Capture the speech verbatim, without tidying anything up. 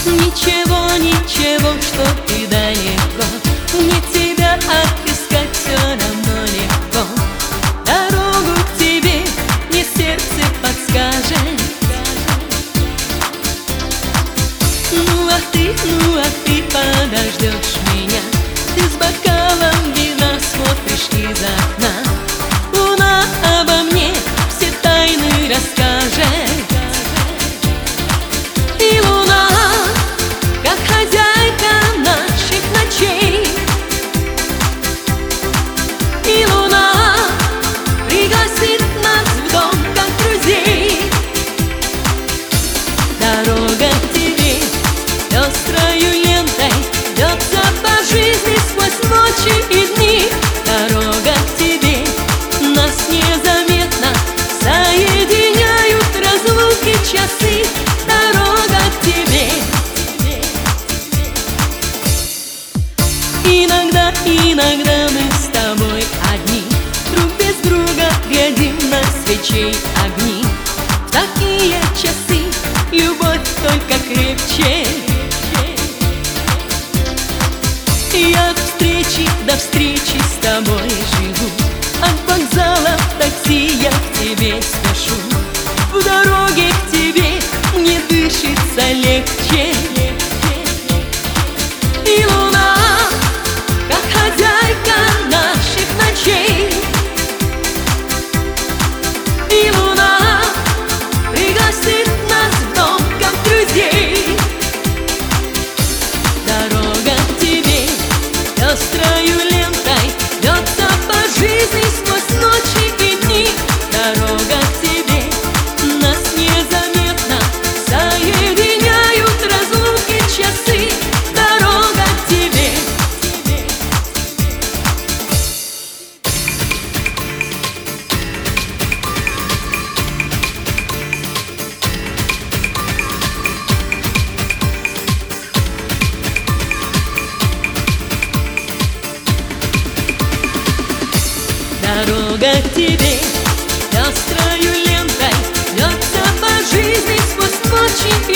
Ничего, ничего, что ты далеко, мне тебя отыскать все равно легко. Дорогу к тебе мне сердце подскажет. Ну а ты, ну а ты подождешь меня, ты с бокалом вина смотришь из окна. Луна обо мне все тайны расскажет. И луна, как хозяйка наших ночей, и луна пригласит нас в дом, как друзей. Дорога к тебе пестрою лентой вьется по жизни сквозь ночи и дни. Дорога к тебе нас незаметно соединяют разлуки часы. Дорога к тебе. Иногда, иногда мы с тобой одни, друг без друга глядим на свечей огни. В такие часы любовь только крепче. Я от встречи до встречи с тобой живу, от вокзала в такси я к тебе спешу. В дороге к тебе мне дышится легче. И луна, как хозяйка наших ночей, и луна пригласит нас в дом, как друзей. Дорога к тебе пестрою лентой вьется по жизни сквозь ночи и дни. Дорога к тебе нас незаметно соединяют разлуки часы. Дорога к тебе. Дорога к тебе пестрою лентой вьется по жизни сквозь ночи и